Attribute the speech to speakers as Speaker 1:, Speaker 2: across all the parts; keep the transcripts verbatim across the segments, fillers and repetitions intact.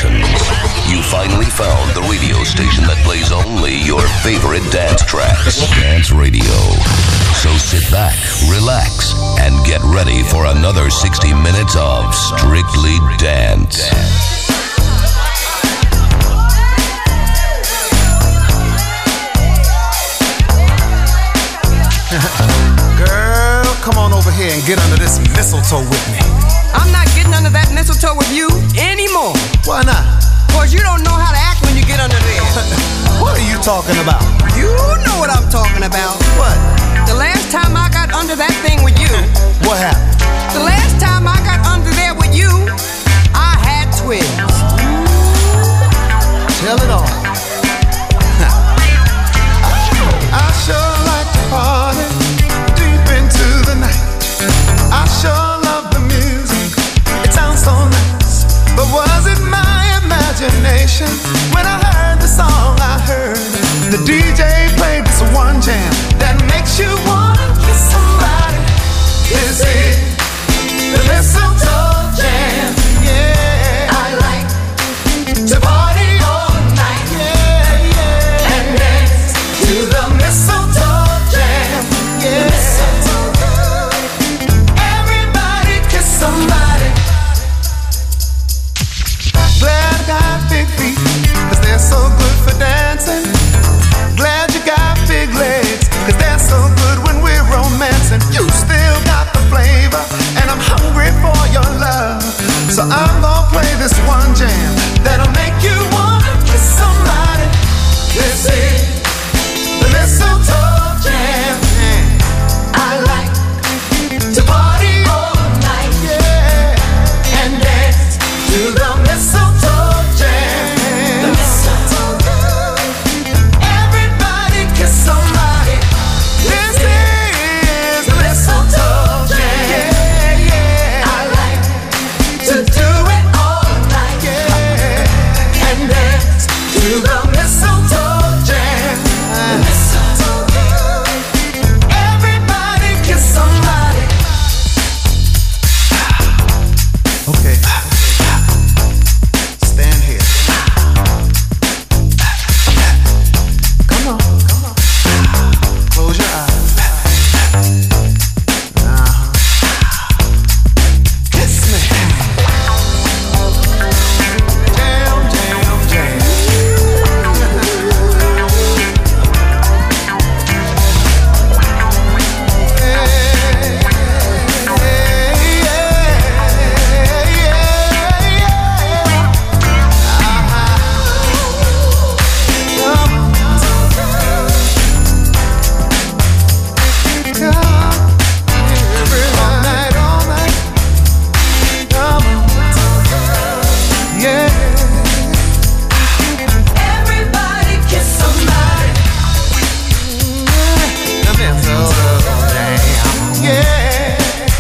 Speaker 1: Emotions. You finally found the radio station that plays only your favorite dance tracks. Dance Radio. So sit back, relax, and get ready for another sixty minutes of Strictly Dance.
Speaker 2: Girl, come on over here and get under this mistletoe with me.
Speaker 3: I'm not getting under that mistletoe with you anymore.
Speaker 2: Why not?
Speaker 3: Cause you don't know how to act when you get under there.
Speaker 2: What are you talking about?
Speaker 3: You know what I'm talking about.
Speaker 2: What?
Speaker 3: The last time I got under that thing with you.
Speaker 2: What happened?
Speaker 3: The last time I got under there with you, I had twins.
Speaker 2: Tell it all. I sure like to party deep into the night. I sure love the music, it sounds so nice. But was it my imagination when I heard the song I heard? The D J played this one jam that makes you wanna kiss somebody. This is the mistletoe jam. Yeah, I like to party all night. Yeah, yeah, and dance to the mistletoe jam. Yeah, everybody kiss somebody. Glad I got big feet, cause they're so good for dancing. Glad you got big legs, cause they're so good when we're romancing. You still got the flavor, and I'm hungry for your love. So I'm gonna play this one jam that'll make you wanna kiss somebody. This is the mistletoe jam. I like to party all night, yeah, and dance to the mistletoe jam. The mistletoe jam. Everybody kiss somebody. This is the mistletoe jam. Yeah, yeah. I like to do it all night, yeah, and dance to the mistletoe jam. The mistletoe jam. Everybody kiss somebody. Okay. Stand here. Come on, come on. Close your eyes. Uh-huh. Kiss me. Jam, jam, jam. Everybody kiss somebody. Yeah.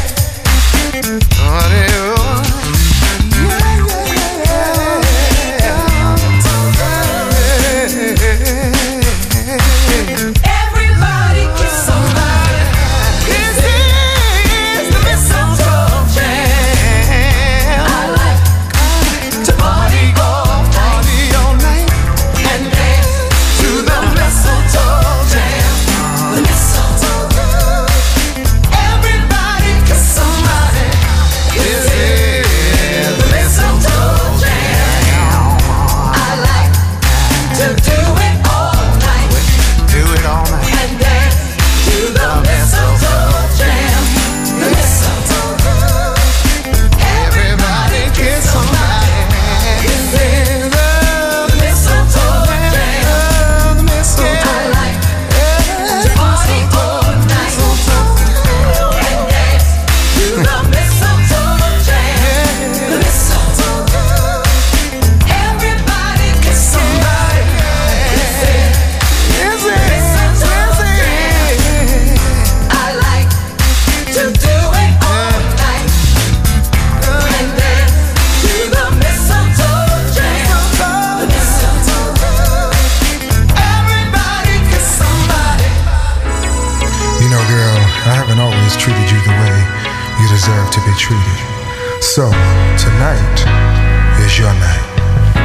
Speaker 2: Everybody kiss somebody. This is the mistletoe jam. I like to party all party all night and dance to the mistletoe jam. The mistletoe jam. Everybody kiss somebody. This is the mistletoe jam. I like to do it all night. Do it all night. And dance to the mistletoe jam. The mistletoe jam. Everybody kiss somebody. This is the mistletoe jam. The mistletoe. I like to party all night and dance to the mistletoe jam. The mistletoe jam. Everybody kiss somebody. This is the mistletoe jam. I like to do it all night and dance to the mistletoe jam. The mistletoe jam. Everybody kiss somebody.
Speaker 4: You know, girl, I haven't always treated you the way you deserve to be treated. So, tonight is your night.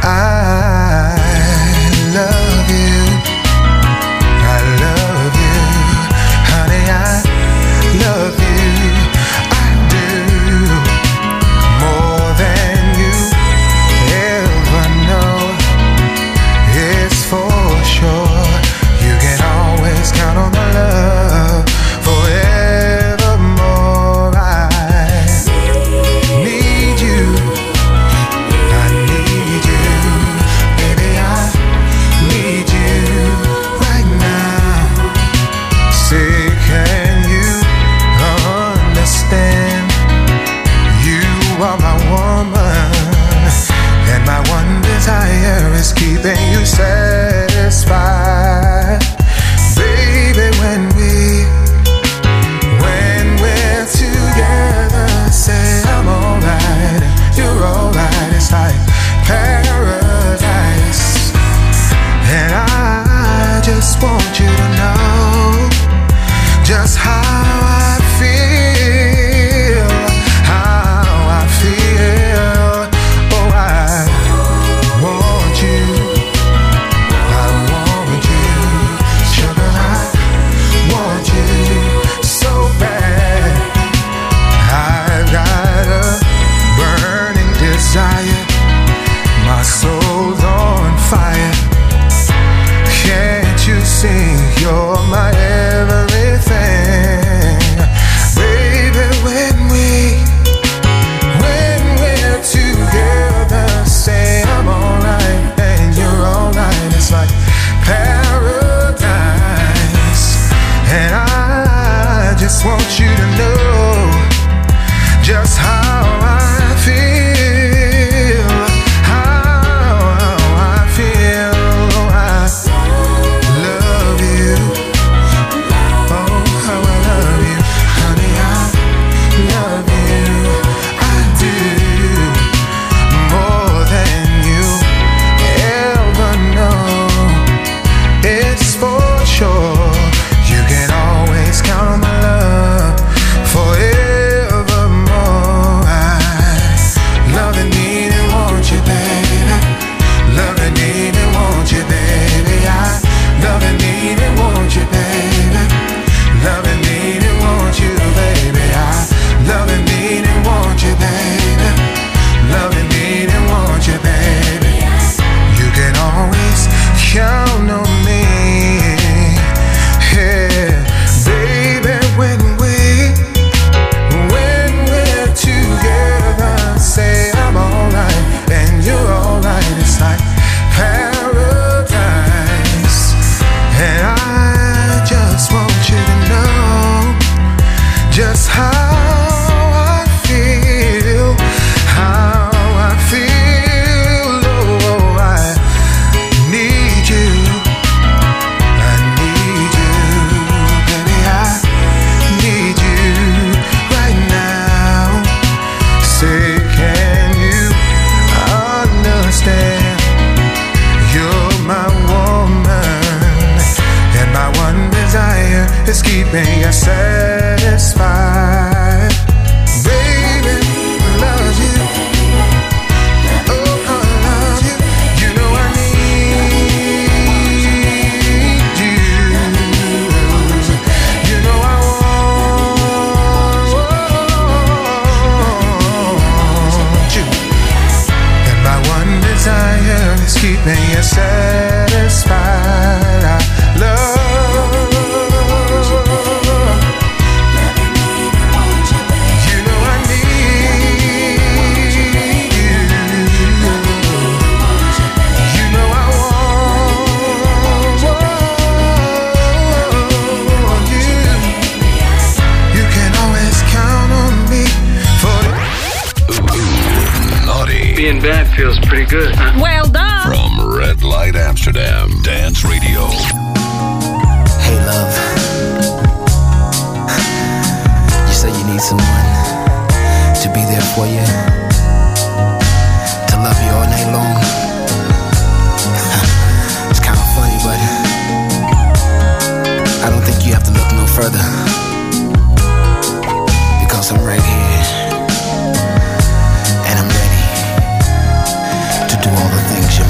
Speaker 5: do all the things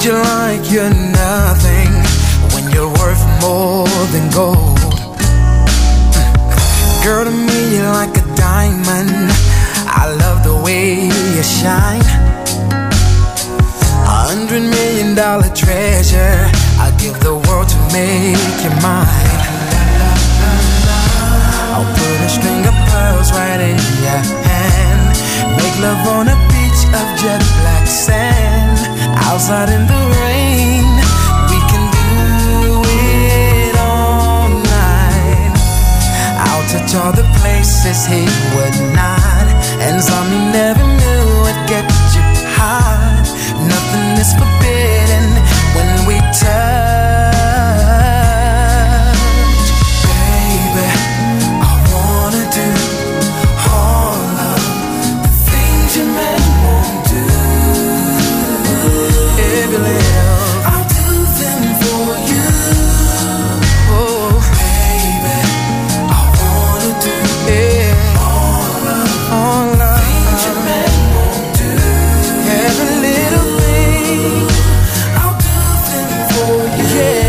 Speaker 5: you like you're nothing when you're worth more than gold. Girl, to me you're like a diamond. I love the way you shine. A hundred million dollar treasure, I'd give the world to make you mine. I'll put a string of pearls right in your hand. Make love on a beach of jet black sand. Outside in the rain, we can do it all night. I'll touch all the places he would not, and some he never knew would get you hot. Nothing is forbidden when we touch. Baby, I wanna do all of the things your man won't do. Every little, I'll do them for you. Oh, baby, I wanna do yeah. all of all the things your man won't do. Every little thing, I'll do them for you.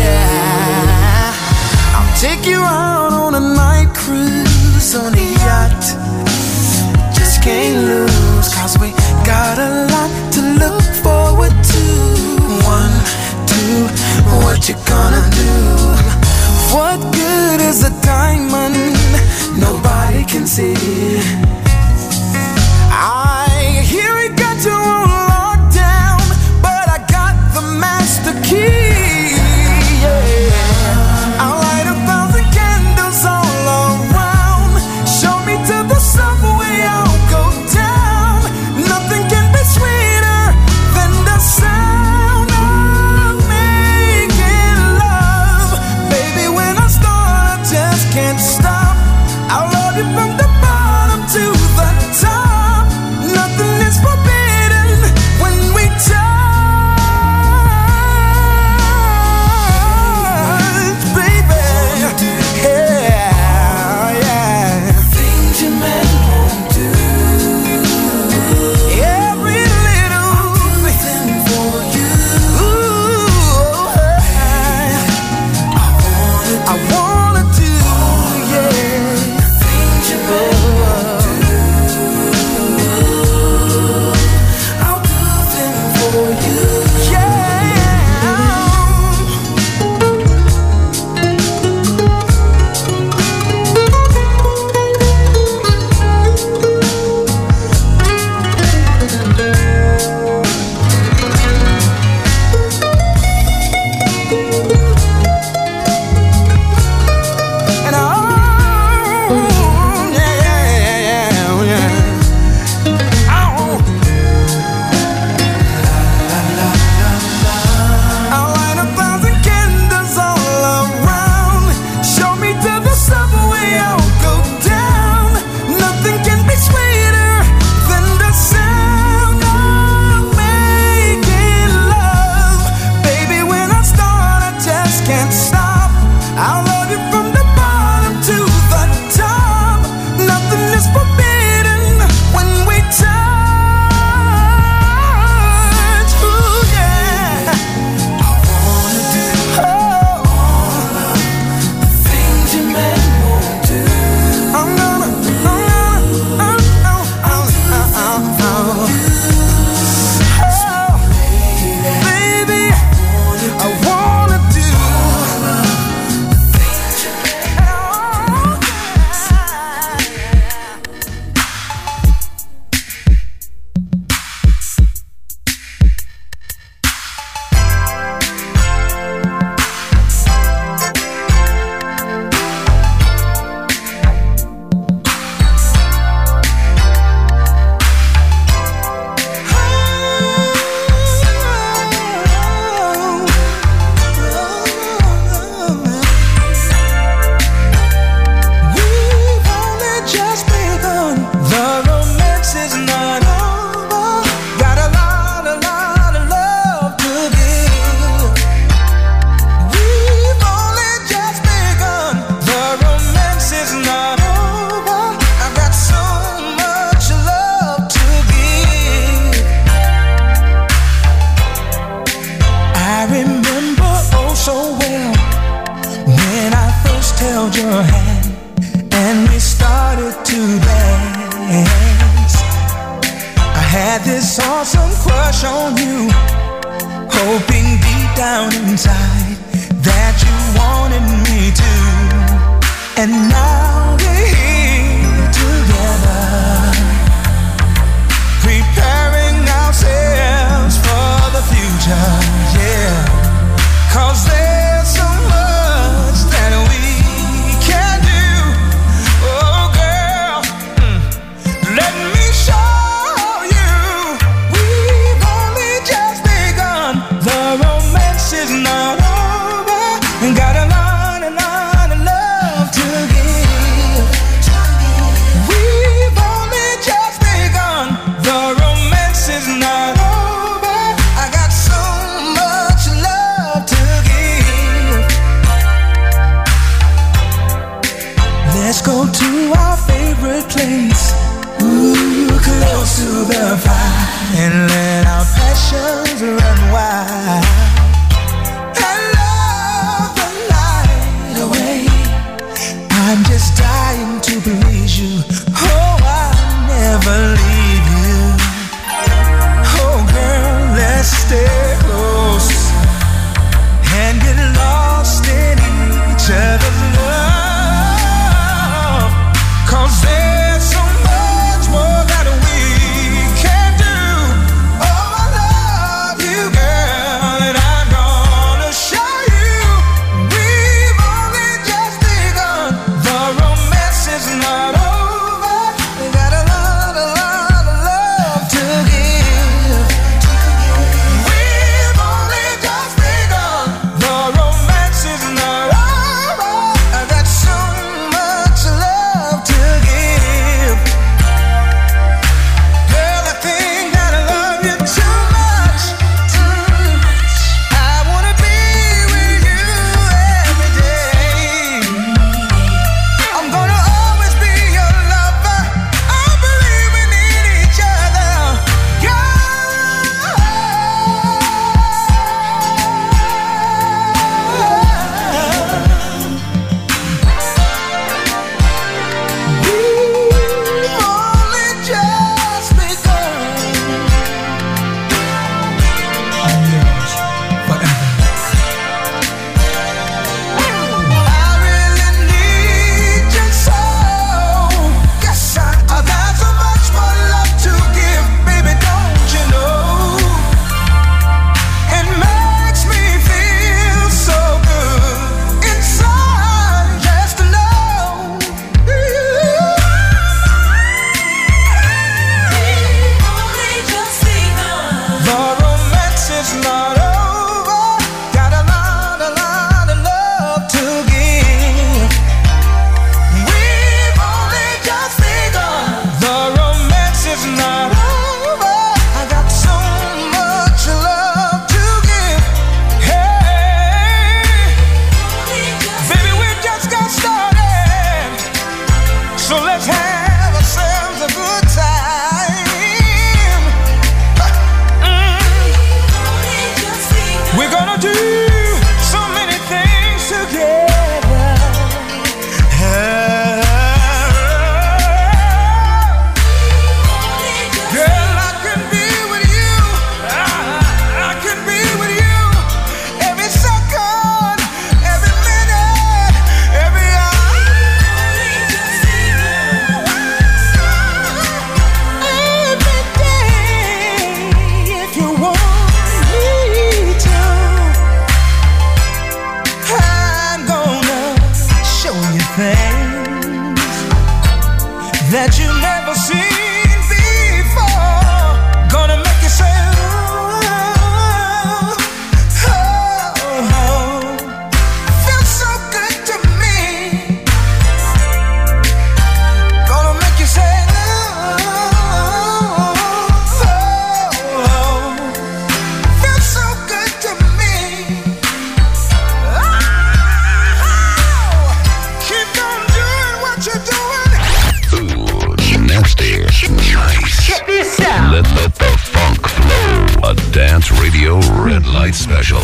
Speaker 5: Yeah, I'll take you out on a night cruise on a yacht. Just can't lose, cause we got a lot to look forward to. One, two, what you gonna do? What good is a diamond nobody can see? I hear it got you on lockdown, but I got the master key. Yeah, I'll light a thousand candles all around. Show me to the subway, I'll go down. Nothing can be sweeter than the sound of making love. Baby, when I start, I just can't stop. I'll love you from the bottom to saw some crush on you, hoping deep down inside that you wanted me to. And now we're here together, preparing ourselves for the future, yeah. 'Cause there's so much that we can do. Oh girl, mm. let me show you. We've only just begun. The romance is not over. Got a lot, a lot of love to give. We've only just begun. The romance is not over. I got so much love to give. Let's go to our favorite place, ooh, close to the fire, and let our passions run wild. And love the night away. I'm just dying to please you. Oh, I'll never leave you. Oh, girl, let's stay close and get lost in each other's love. 'Cause there's so much more that we can do. Oh, I love you, girl, and I'm gonna show you. We've only just begun. The romance is not over. We got a lot, a lot of love to give. We've only just begun. The romance is not over. I got so much love to give. Girl, I think that I love you too much. Mm. I wanna be with you every day. I'm gonna always be your lover. I believe we need each other. We've only just begun. I'm yours forever. I really need you so. Yes, I, I got so much more love to give, baby, don't you know? It makes me feel so good inside just to know. The romance is not over. Got a lot, a lot of love to give. We've only just begun. The romance is not over. I got so much love to give. Hey, baby, we just got started. So let's have ourselves a good time. Mm. We're gonna do so many things together. Girl, I can be with you. I, I can be with you every second, every minute, every hour. Every day, if you want me to. I'm gonna show you things that you never seen before. Gonna make you say, oh, oh, oh. Feels so good to me. Gonna make you say, oh, oh, oh. Feels so good to me. Oh, keep on doing what you're doing.
Speaker 1: Ooh, nasty, nice.
Speaker 3: Check this out.
Speaker 1: Let, let the funk flow. A Dance Radio Red Light Special.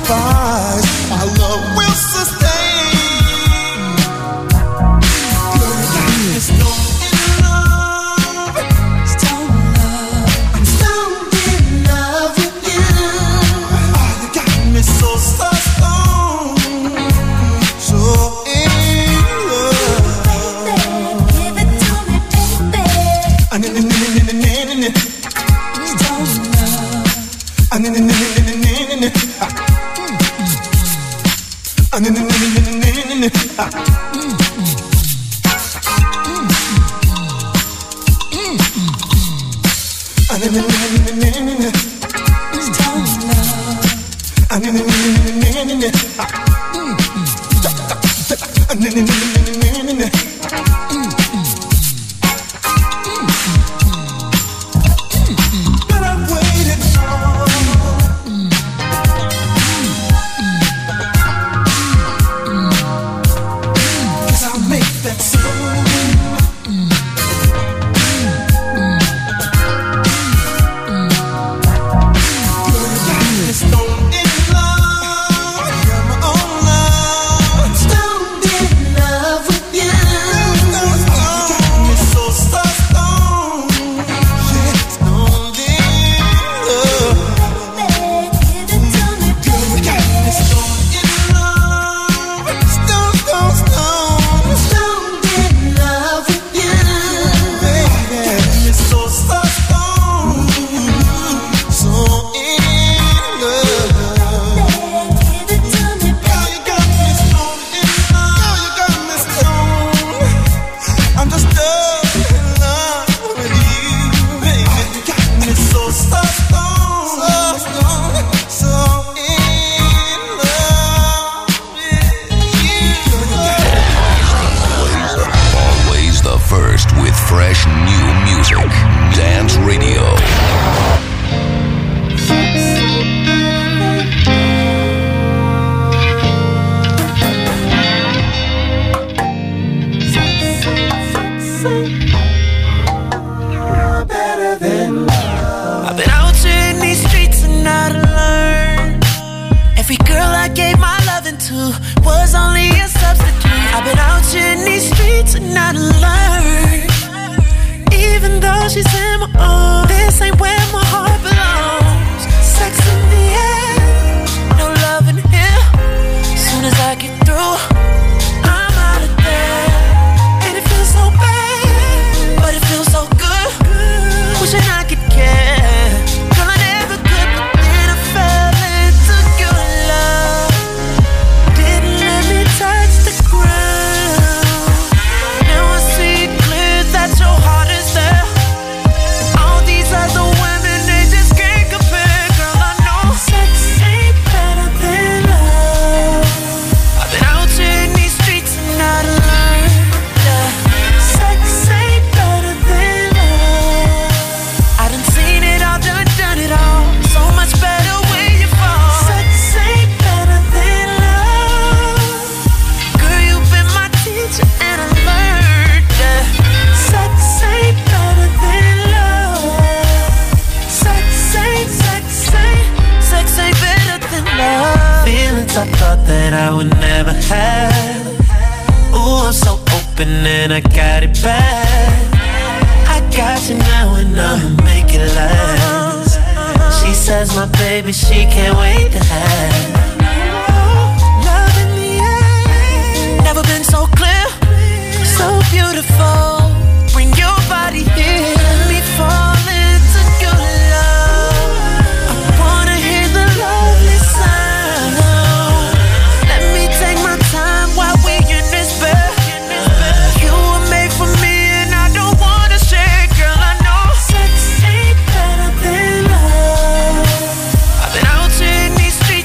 Speaker 2: sacrifice, our love will sustain. Girl, you got me stoned in love, stoned in love. I'm stoned in love with you. Oh, you got me so, so stoned, so in love. Give it to me, baby. I need, need, need, need, need, need. Stoned in love. I need, need, need, need, need, need. I need, need, need, need, need, need. I need, need, need, need, need, need. Stoned in love. I need, need, need, need, need, need. I need, need, need, need, need, need. But I've waited long. Cause I'll make that song. Girl, you got me stoned in love. You're my own love. I'm stoned in love with you. Oh, you got me so, so stoned. Yeah, stoned in love. Give it to me, girl, you got me stoned in love. Stoned, stoned, stoned. Stoned in love with you. Baby, got me so, so stoned. So in love. Give it to me, girl, you got me stoned in love. Girl, you got me stoned. I'm just stuck in love with you, baby. You got me so, so stoned. So stoned. So in love with you.
Speaker 1: Always the first with fresh new music. Dance Radio.
Speaker 5: I've been out here in these streets and I done learned every girl I gave my loving to was only a substitute. I've been out here in these streets and I done learned even though she's in my own, this ain't where my heart belongs. Sex in the air, no love in here. Soon as I get through, I'm out of there. And it feels so bad, but it feels so good. Wishing I could care. Girl, I never could, but then I fell into your love. Didn't let me touch the ground. Now I see clear that your heart is there. All these other women, they just can't compare. Girl, I know sex ain't better than love. I've been out here in these streets and I done learned, yeah, sex ain't better than love. I done seen it all, done, done it all. So much better when you fall. Sex ain't better than love. Girl, you've been my teacher and I learned, yeah, sex ain't better than love. Sex ain't, sex ain't, sex ain't better than love. Feelings I thought that I would never have. Ooh, I'm so open and I got it bad. I got you now and I'ma make it last. She says my baby, she can't wait to have. Love in the air, never been so clear, so beautiful. Bring your body here, let me fall into your love. I wanna hear the lovely sound. Let me take my time while we in this bed. You were made for me and I don't wanna share. Girl, I know sex ain't better than love. I've been out here in these streets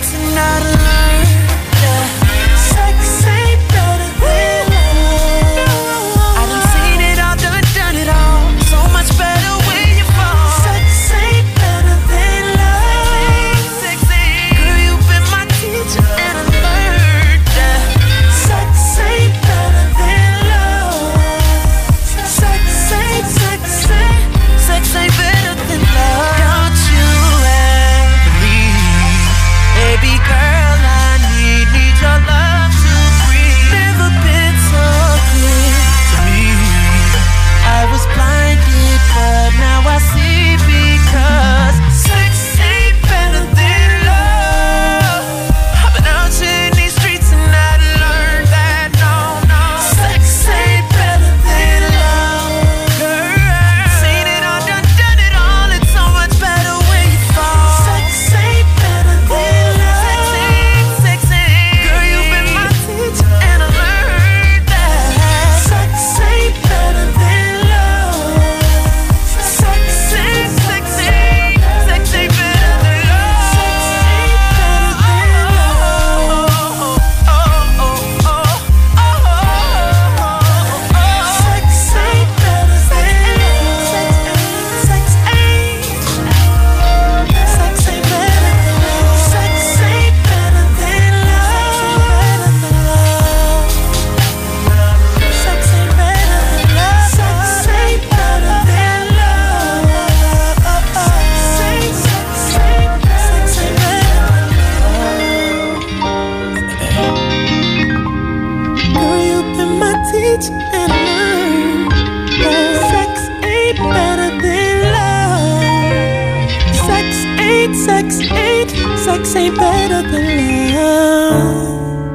Speaker 5: this ain't better than love.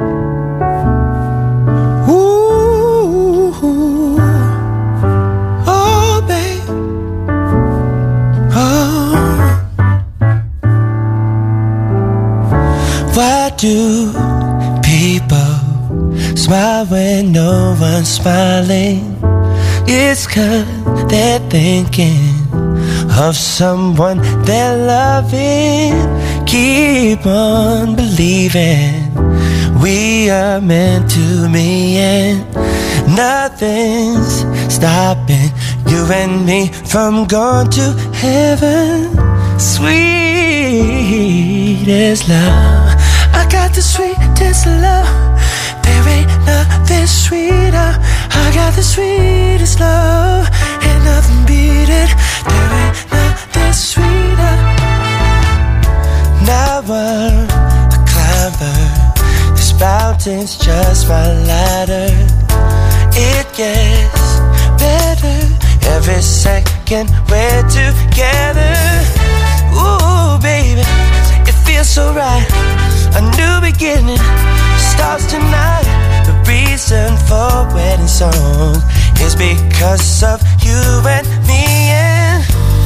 Speaker 5: Ooh, oh babe, oh. Why do people smile when no one's smiling? It's 'cause they're thinking of someone they're loving. Keep on believing we are meant to meet, and nothing's stopping you and me from going to heaven. Sweet as love, I got the sweetest love. There ain't nothing sweeter. I got the sweetest love, ain't nothing beat it. There ain't nothing sweeter. Now I'm a climber, this mountain's just my ladder. It gets better every second we're together. Ooh, baby, it feels so right. A new beginning starts tonight. The reason for wedding songs is because of you and me, and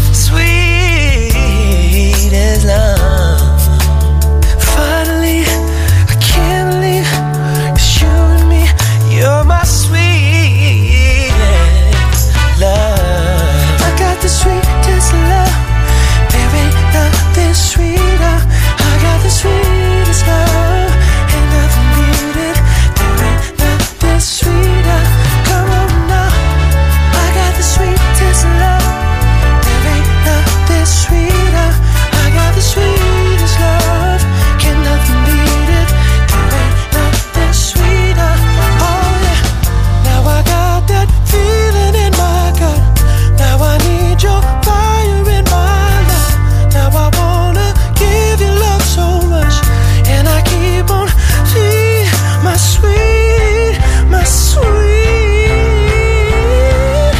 Speaker 5: sweet as love. Finally, I can't believe it's you and me. You're my sweetest love. I got the sweetest love. There ain't nothing sweeter. I got the sweetest love. Ain't nothing beat it. There ain't nothing sweeter. Come on now. I got the sweetest love. There ain't nothing sweeter. I got the sweetest love. Can nothing beat it. There ain't nothing sweeter. Oh yeah. Now I got that feeling in my gut. Now I need your fire in my love. Now I wanna give you love so much, and I keep on feeling my sweet, my sweet,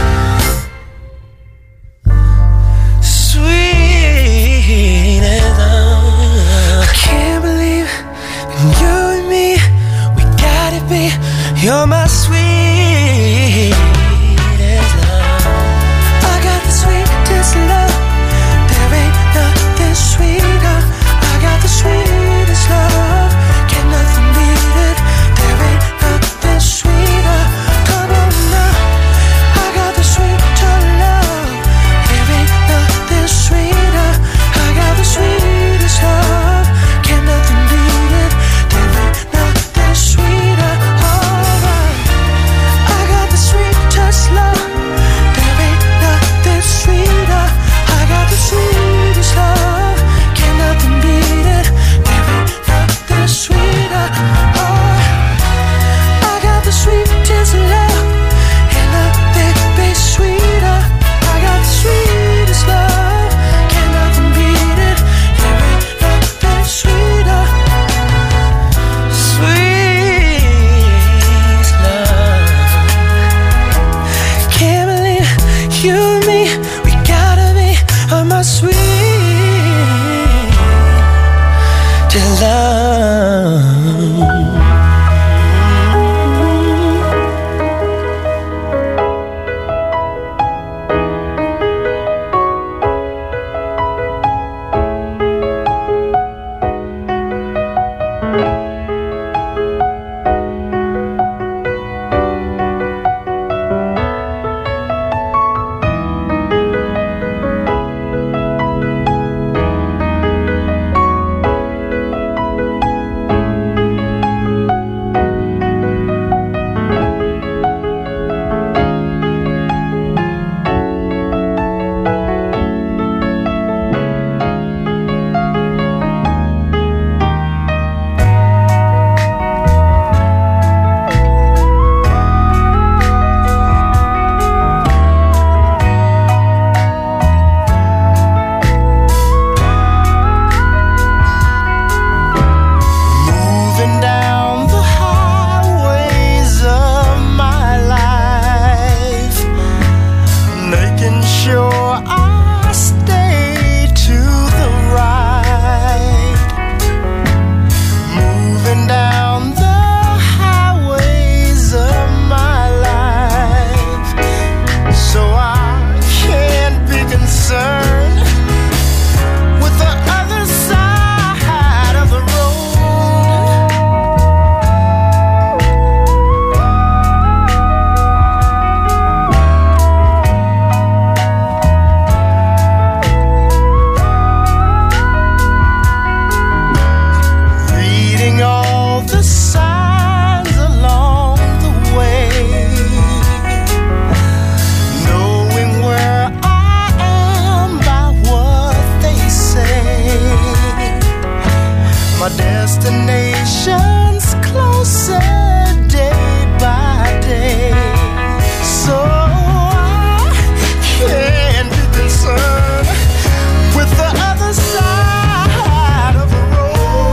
Speaker 5: sweet love. I can't believe in you and me, we gotta be. You're my sweetest love. I got the sweetest love. There ain't nothing sweeter. I got the sweetest love. Can nothing beat it. There ain't nothing sweeter. Come on now. I got the sweeter love. There ain't nothing sweeter. I got the sweetest love. Can nothing beat it. There ain't nothing sweeter. Alright. I got the sweetest love. There ain't nothing sweeter. I got the sweetest love. Can nothing beat it. There ain't nothing sweeter. Oh, I got the sweetest love. Can nothing be sweeter. I got the sweetest love. Can nothing beat it. There ain't nothing sweeter. Sweet love. Can't believe you and me, we gotta be on my sweet to love. My destination's closer day by day, so I can't be concerned with the other side of the road.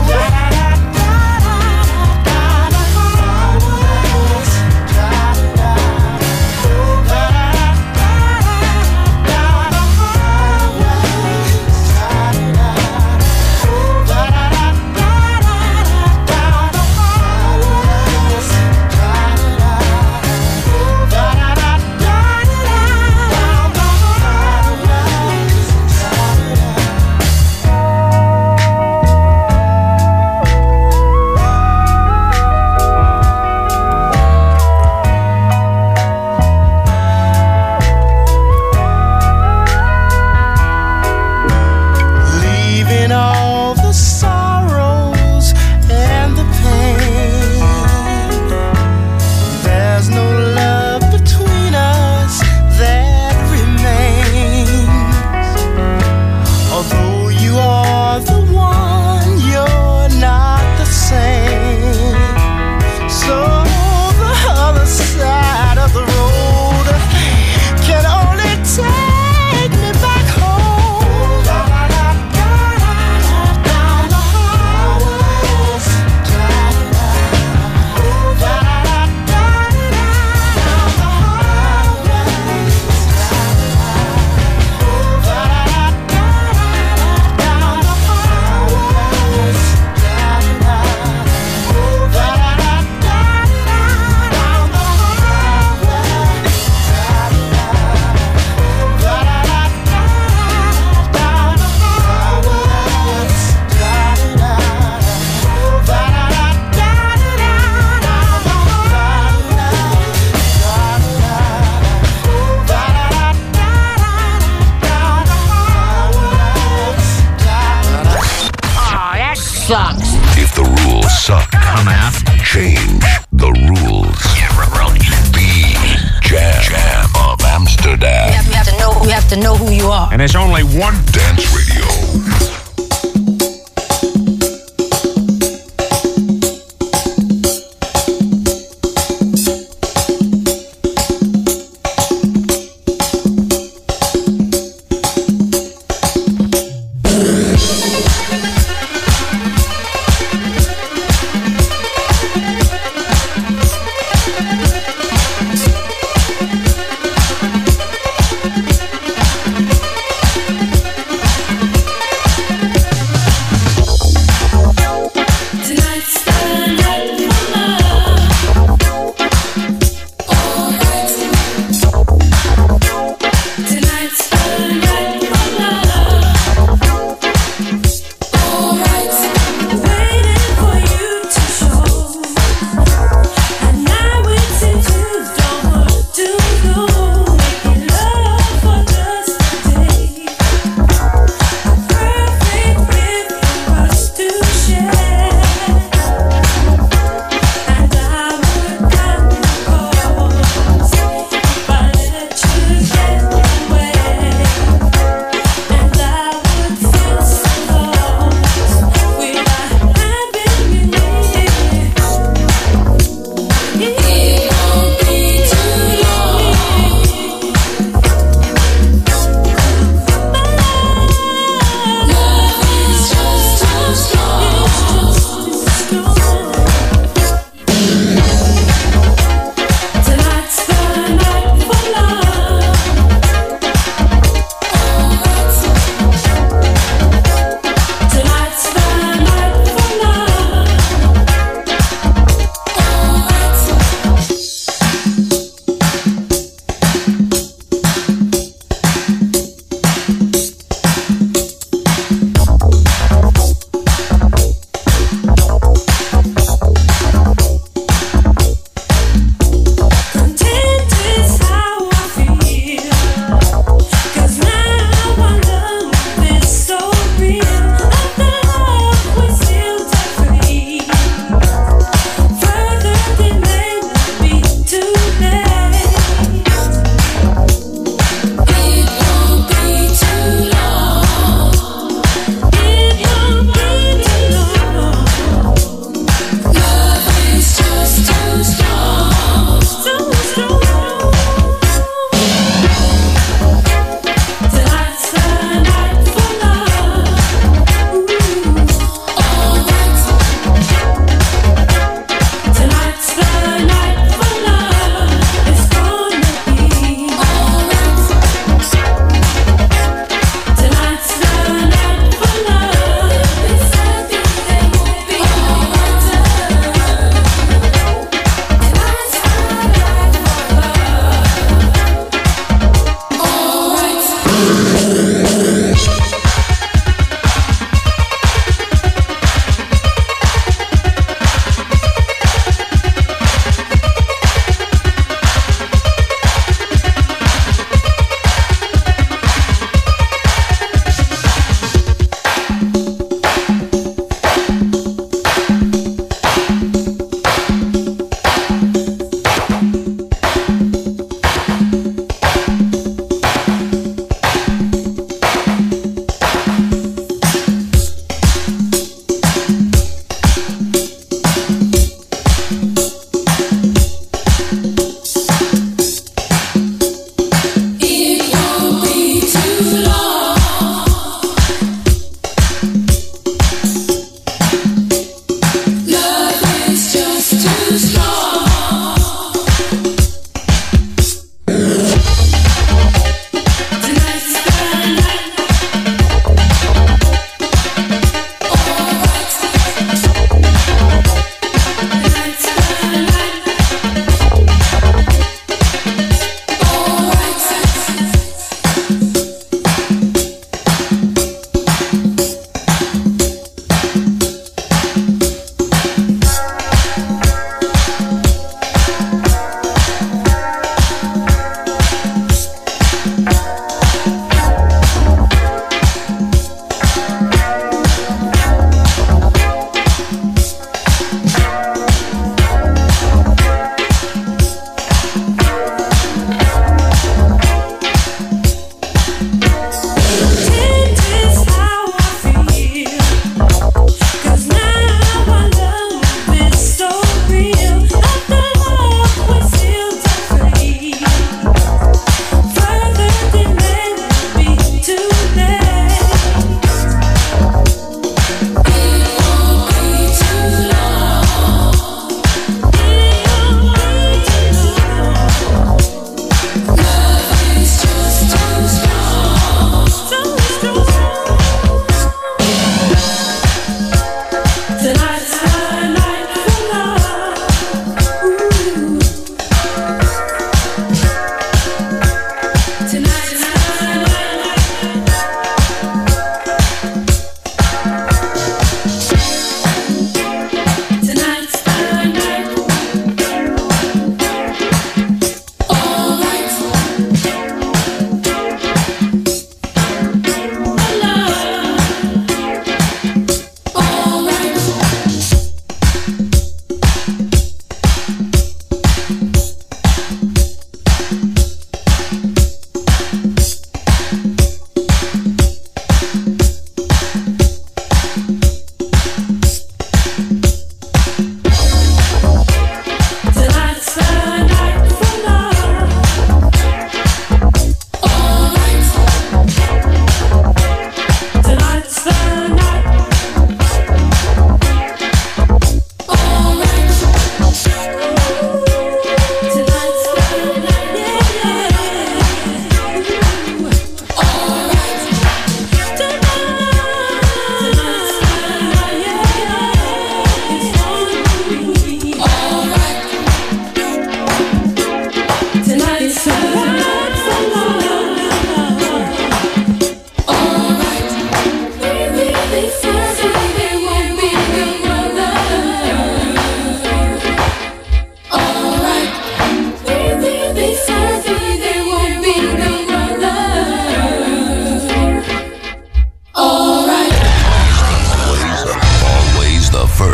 Speaker 1: If the rules suck, come out. Change the rules. Be Jam, Jam of Amsterdam.
Speaker 6: We have, we have to know. We have to know who you are.
Speaker 7: And there's only one
Speaker 1: Dance Radio.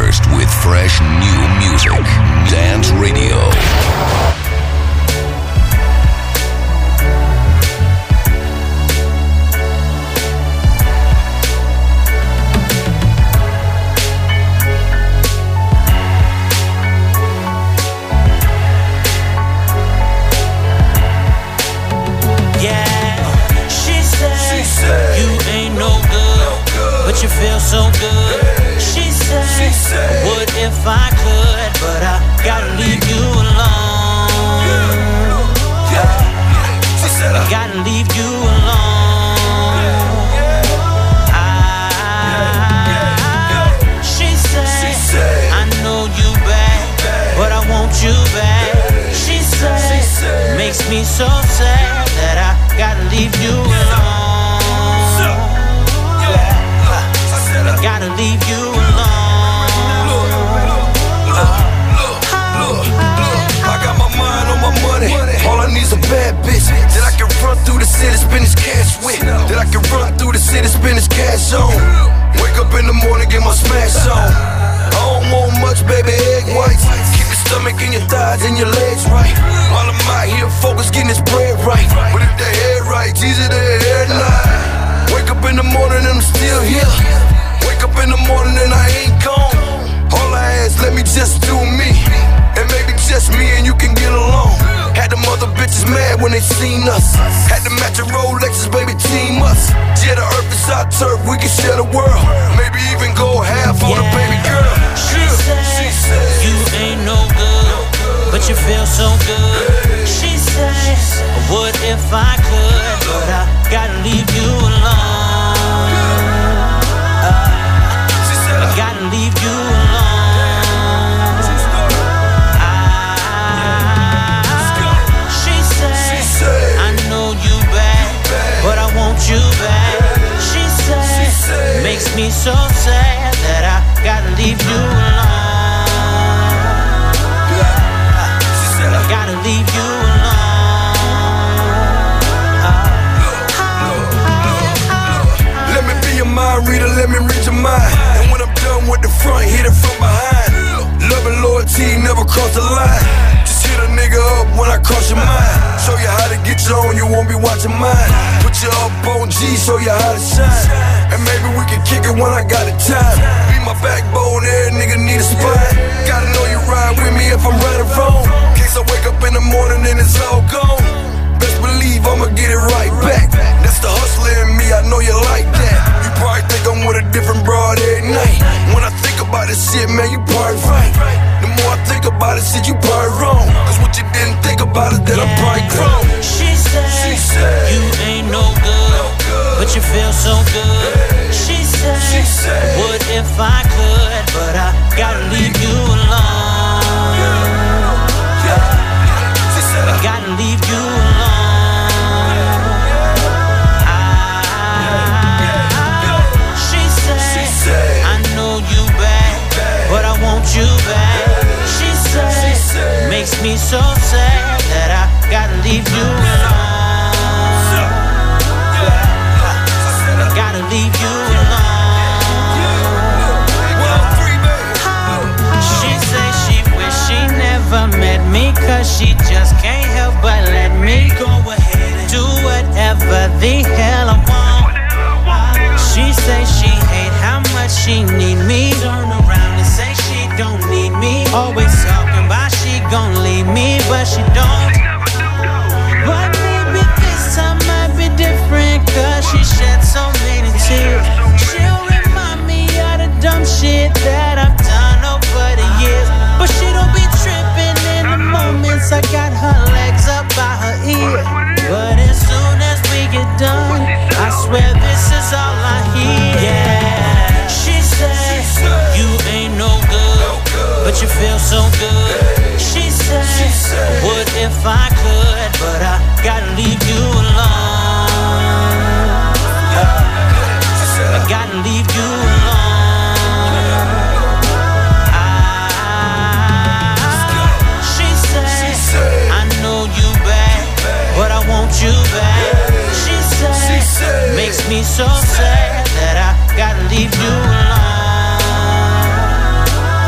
Speaker 1: first with fresh new music. Dance Radio.
Speaker 7: But you feel so good. She said, she said, would if I could, but I gotta leave you alone. She said, I gotta leave you alone. I, she said, she said, I know you bad, but I want you back. She said, she said, makes me so sad that I gotta leave you alone. I gotta leave you alone.
Speaker 8: Look, look, look, look, look. I got my mind on my money. All I need's a bad bitch that I can run through the city, spend this cash with. That I can run through the city, spend this cash on. Wake up in the morning, get my smash on. I don't want much, baby, egg whites. Keep your stomach and your thighs and your legs right. While I'm out here focused, getting this bread right. But if the head right, it's easy to head lie. Wake up in the morning and I'm still here. Wake up in the morning and I ain't gone. All I ask, let me just do me. And maybe just me and you can get along. Had them other bitches mad when they seen us. Had to match a Rolexes, baby, team us. Yeah, the earth is our turf, we can share the world. Maybe even go half on yeah. the baby girl.
Speaker 7: She said, she said, you ain't no good, but you feel so good. She said, I would if I could, but I gotta leave you alone. I gotta leave you alone. I, she said, I know you bad, but I want you back. She said, makes me so sad that I gotta leave you alone. I gotta leave you alone.
Speaker 8: Let me be your mind reader, let me read your mind. With the front, hit it from behind. Love and loyalty never cross the line. Just hit a nigga up when I cross your mind. Show you how to get your own, you won't be watching mine. Put you up on G, show you how to shine. And maybe we can kick it when I got the time. Be my backbone, every nigga need a spine. Gotta know you ride with me if I'm right or wrong. In case I wake up in the morning and it's all gone. Best believe I'ma get it right back. That's the hustler in me, I know you like that. You probably think I'm with a different broad every night. When I think about this shit, man, you probably right. The more I think about it, shit, you probably wrong. Cause what you didn't think about is that yeah. I'm probably grown.
Speaker 7: She said, she said, you ain't no good, but you feel so good. She said, she said, would if I could, but I gotta leave you alone. She said, I gotta leave you alone. But I want you back. She said, she said, makes me so sad that I gotta leave you alone. I gotta leave you alone. She say she wish she never met me, cause she just can't help but let me go ahead and do whatever the hell I want. She say she hate how much she need me. Turn around and say she don't need me. Always talking about she gon' leave me, but she don't. But maybe this time might be different, cause she shed so many tears. She'll remind me of the dumb shit that I've done over the years. But she don't be tripping in the moments I got her legs up by her ear. But as soon as we get done, I swear this is all I hear. Yeah. She said, you ain't no good, but you feel so good. She said, would if I could, but I gotta leave you alone. I gotta leave you alone. I, she said, I know you bad, but I want you back. She said, makes me so sad that I gotta leave you alone.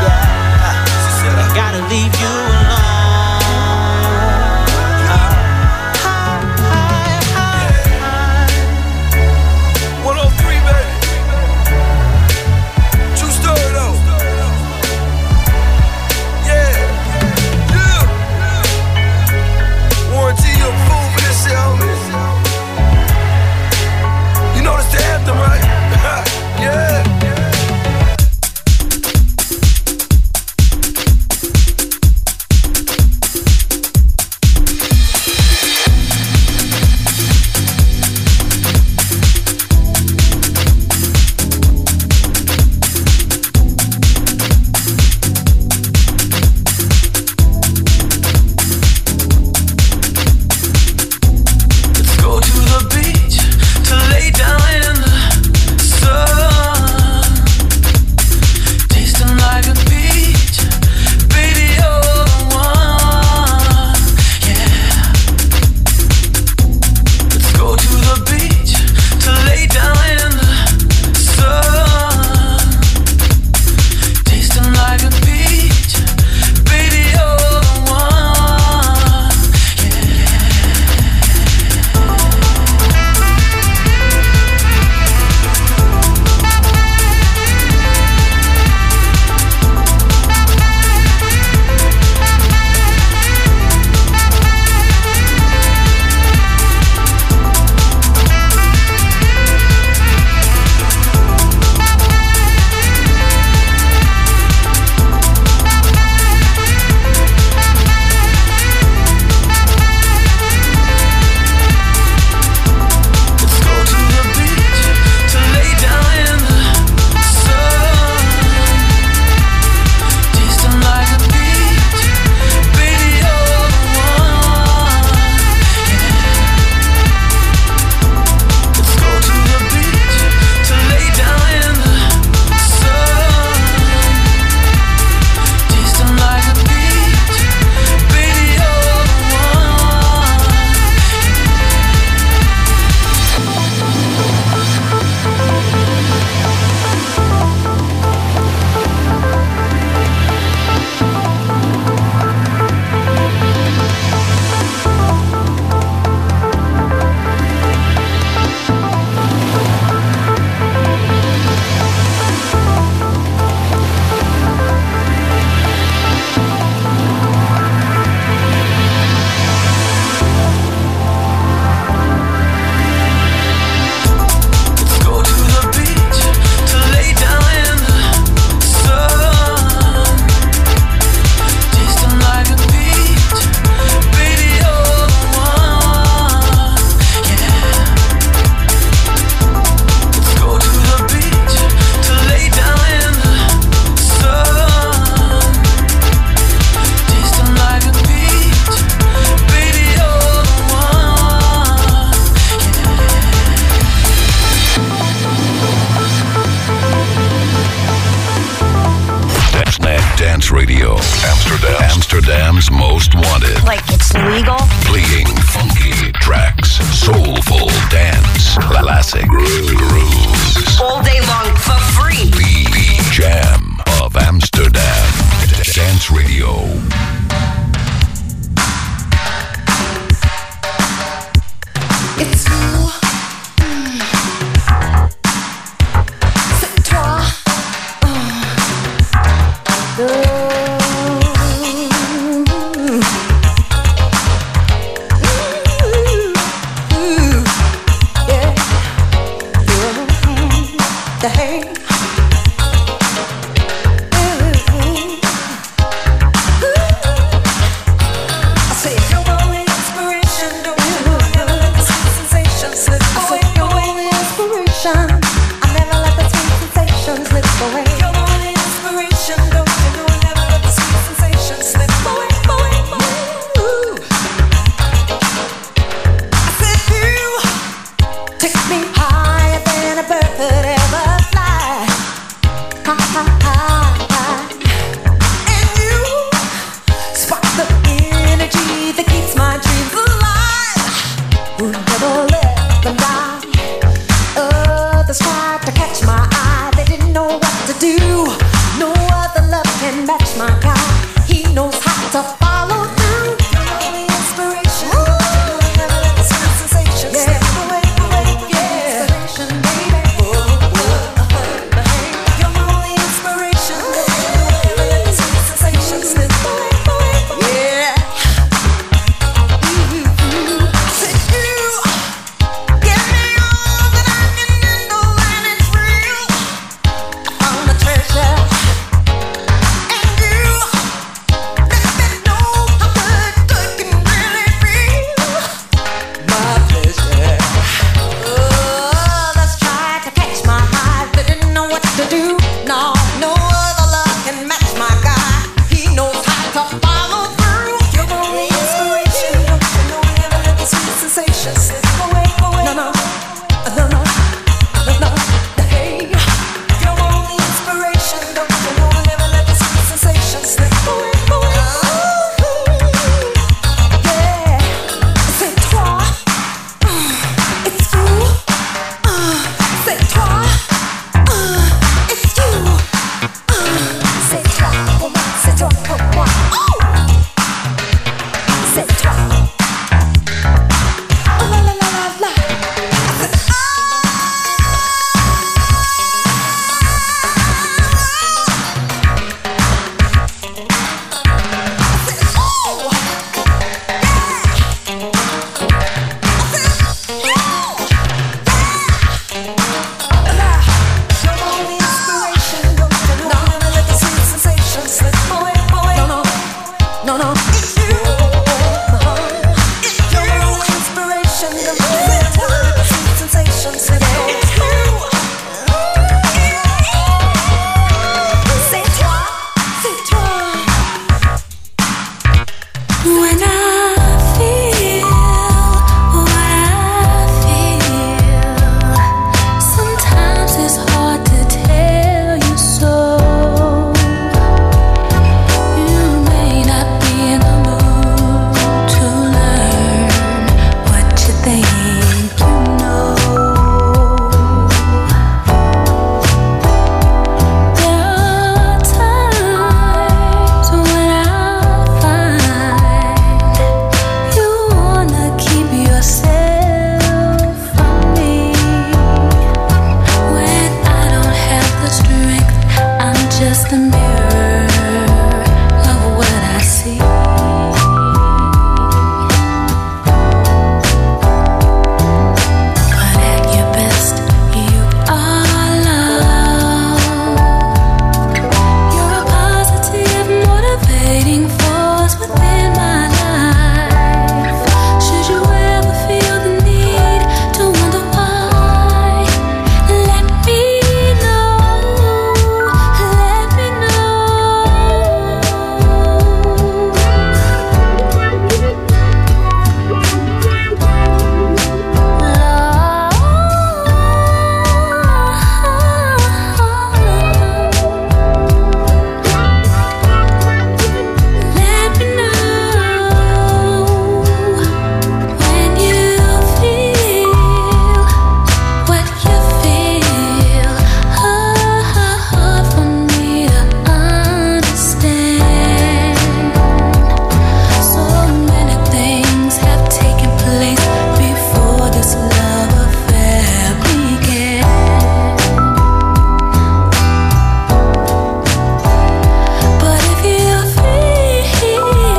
Speaker 1: Dance Radio. Amsterdam. Amsterdam's most wanted.
Speaker 6: Like it's legal?
Speaker 1: Playing funky tracks, soulful dance, classic grooves.
Speaker 6: All day long for free.
Speaker 1: The Jam of Amsterdam.